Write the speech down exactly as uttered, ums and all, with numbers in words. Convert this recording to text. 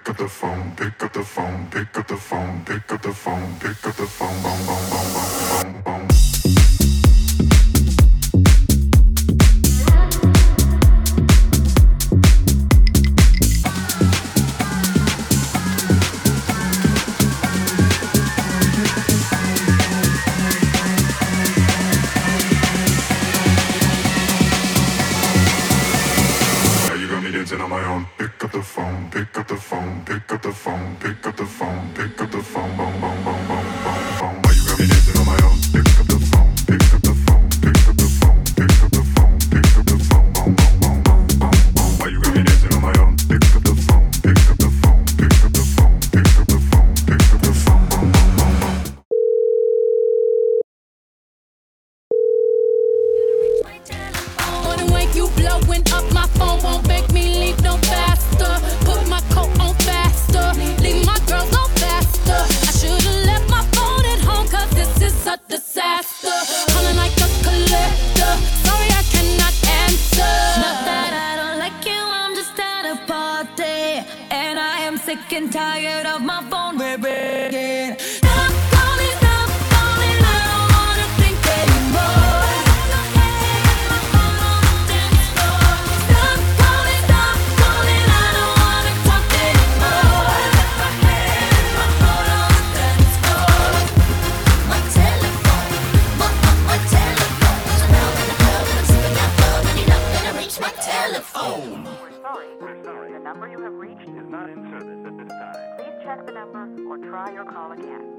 pick up the phone, pick up the phone, pick up the phone, pick up the phone, pick up the phone, boom, boom, boom, boom, boom, boom. dancing on my own. Pick up the phone, pick up the phone, pick up the phone, pick up the phone, pick up the phone, boom, boom, boom, boom, boom, boom. Why you got me dancing on my own? Pick up the phone, pick up the phone, pick up the phone, pick up the phone, pick up the phone, boom, boom, boom, boom, boom, boom. Why you got me dancing on my own? Pick up the phone, pick up the phone, pick up the phone, pick up the phone, pick up the phone, boom, boom, boom, boom. Wanna wake you blowing up my phone, won't make me leave no faster. Put my coat on faster, leave my girls on faster. I should've left my phone at home, cause this is a disaster. Calling like a collector, sorry I cannot answer. Not that I don't like you, I'm just at a party, and I am sick and tired of my phone ringing. Stop calling, stop calling, I don't wanna think anymore. Telephone. We're sorry, we're sorry. The number you have reached is not in service at this time. Please check the number or try your call again.